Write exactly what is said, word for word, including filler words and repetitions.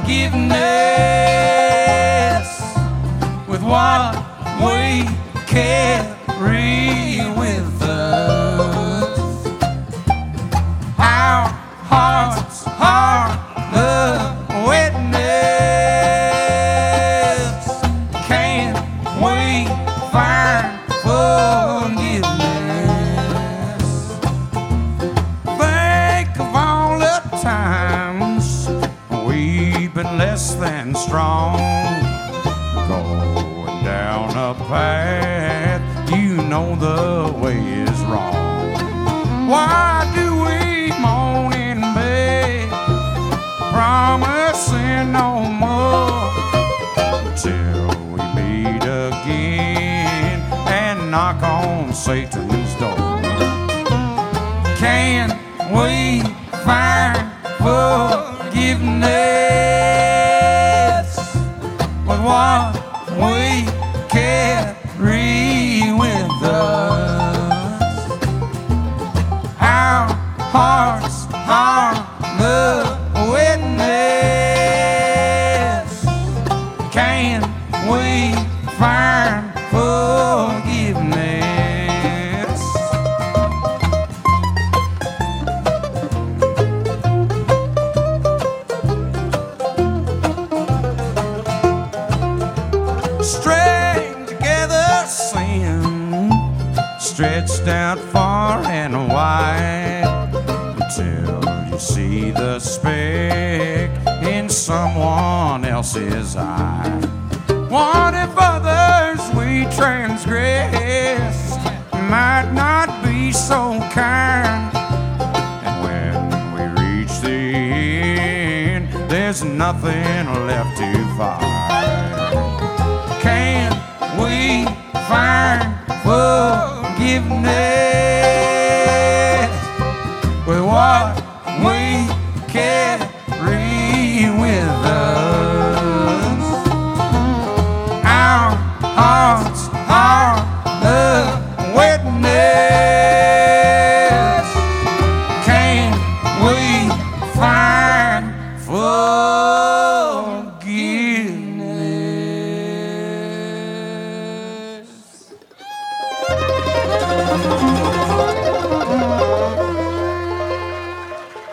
forgiveness with what we carry with us. Our hearts are the witness. Can we find forgiveness? Think of all the times we've been less than strong, going down a path you know the way is wrong. Why do we moan in bed, promising no more, until we meet again and knock on Satan's door? Can we find forgiveness with what we carry with us? Our hearts are the witness. Can we find forgiveness? String together sin, stretched out far and wide, until you see the speck in someone else's eye. What if others we transgress might not be so kind? And when we reach the end, there's nothing left to find. Can we find forgiveness